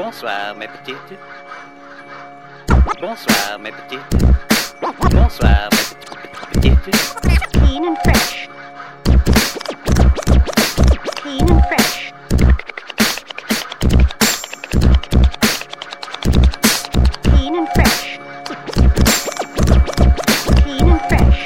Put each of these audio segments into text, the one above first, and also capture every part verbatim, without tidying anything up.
Bonsoir mes petites. Bonsoir mes petites. Bonsoir mes petites. Clean and fresh. Clean and fresh. Clean and fresh. Clean and fresh.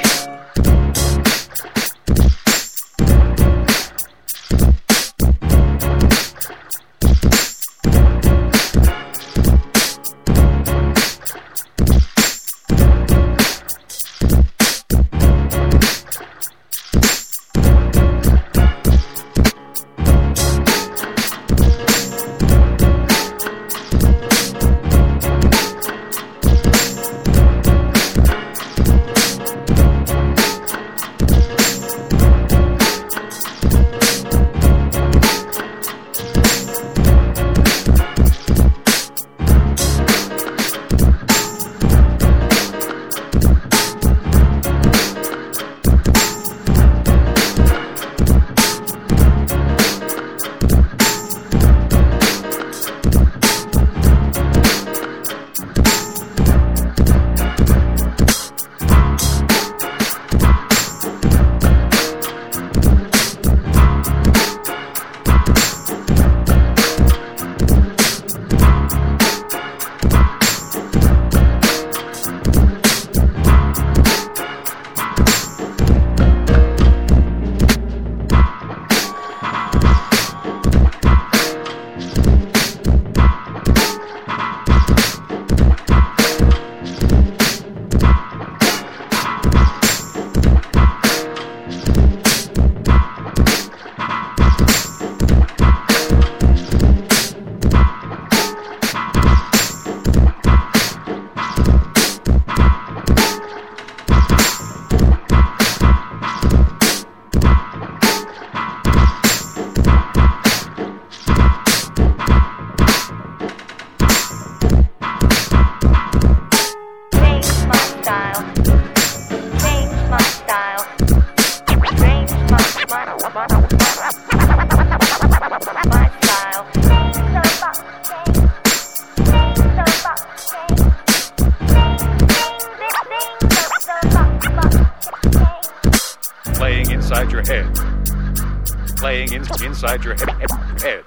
Playing inside your head. Playing in, inside your head. head.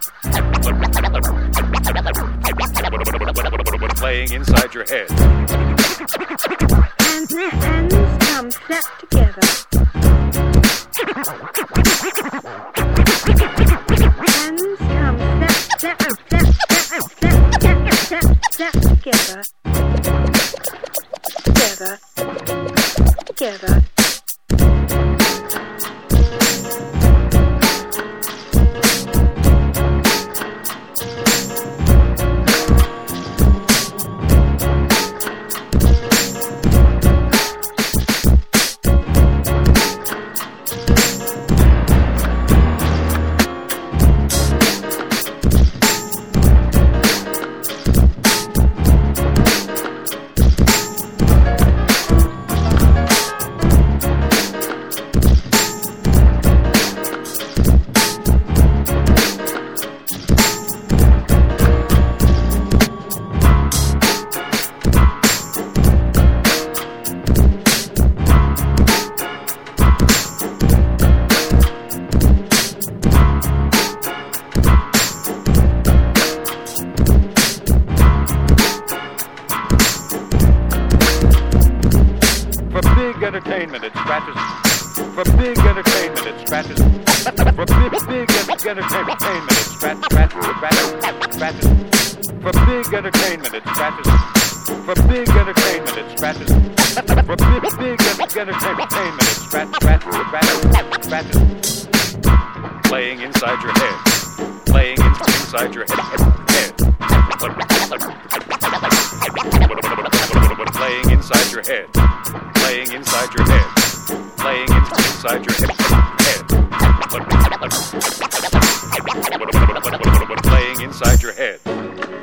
Playing inside your head. Hands, hands come flat together. Hands come flat, flat, flat, flat, flat, flat, flat, flat together. Together. Together. Entertainment, it scratches. For big entertainment, it scratches. For big, big entertainment, it scratches, scratches, scratches, scratches. For big entertainment, it scratches. For big entertainment, it scratches. For big, big entertainment, it scratches, scratches, scratches, scratches. Playing inside your head. Playing in, inside your head. head. Playing inside your head. Playing inside your head. Playing in, inside your head. head. Playing inside your head.